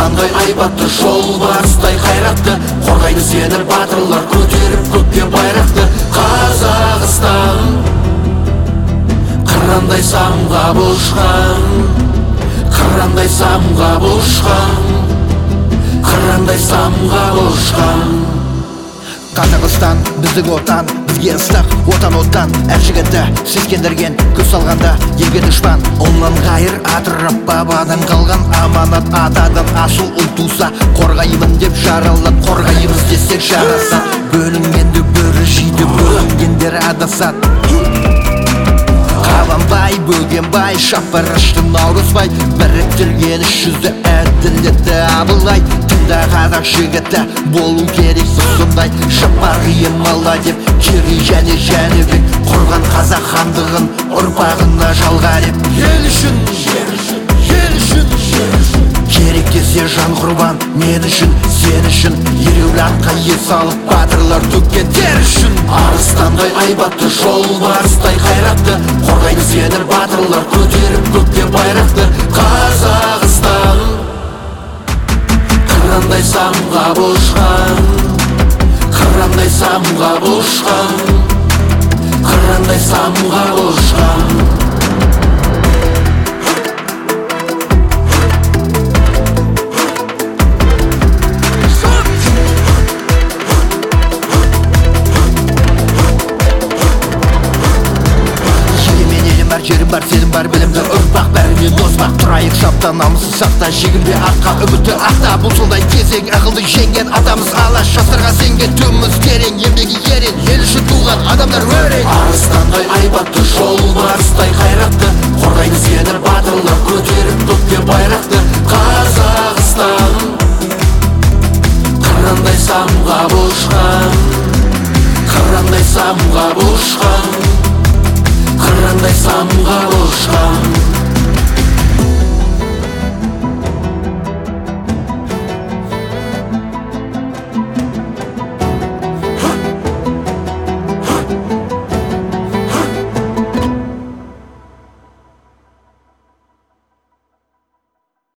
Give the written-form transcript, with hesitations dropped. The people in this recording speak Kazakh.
арыстандай айбатты, жолбарыстай қайратты, қорғайды сені батырлар, көтеріп көкке байрақты. Қазақстан қырандай самғап ұшқан, қырандай самғап ұшқан, қырандай самғап ұшқан. Қазақстан біздің отан, бізге ыстық отан әр жігітті сескендірген, көз салғанда елге дұшпан. Оннан ғайыр атырып бабадан қалған аманат, атадан асыл ұл туса қорғаймын деп жаралат, қорғаймыз десек жарасат. Бөлінгенді бөрі жейді, бөлінгендер адасат. Қабанбай, Бөгенбай, Шапырашты Наурызбай, біріктірген үш жүзді әділетті Абылай. Тыңда қазақ жігіті, болу керек сондай, Шапағи мала деп Керей және Жәнібек құрған қазақ хандығын ұрпағына жалға деп. Ел үшін, ел үшін, керек десе жан құрбан, мен үшін, сен үшін, ереулі атқа ел салып батырлар төккен тер үшін. Арыстандай айбатты, жолбарыстай қайратты, қорғайды сені батырлар, көтеріп көкке байрақты. Қазақстан қырандай самғап ұшқан, қырандай самғап ұшқан, қырандай самғап ұшқан. Жерім бар, сенім бар, білімді ұрпақ, бәрімен дос бақ. Тұрайық шапта, намысы сақта, жегінбе атқа, үмітті ақта. Бұл сондай кезең, ақылды жеңген атамыз алаш, жастарға сенген түміз терең, еңбегі ерен, ел үшін туған адамдар өрен. Арыстандай айбатты, жолбарыстай қайратты, қорғайды сені батырлар, көтеріп көкке байрақты. Қазақстан қырандай самғап ұшқан, қырандай самғап ұшқан, қырандай самғап ұшқан.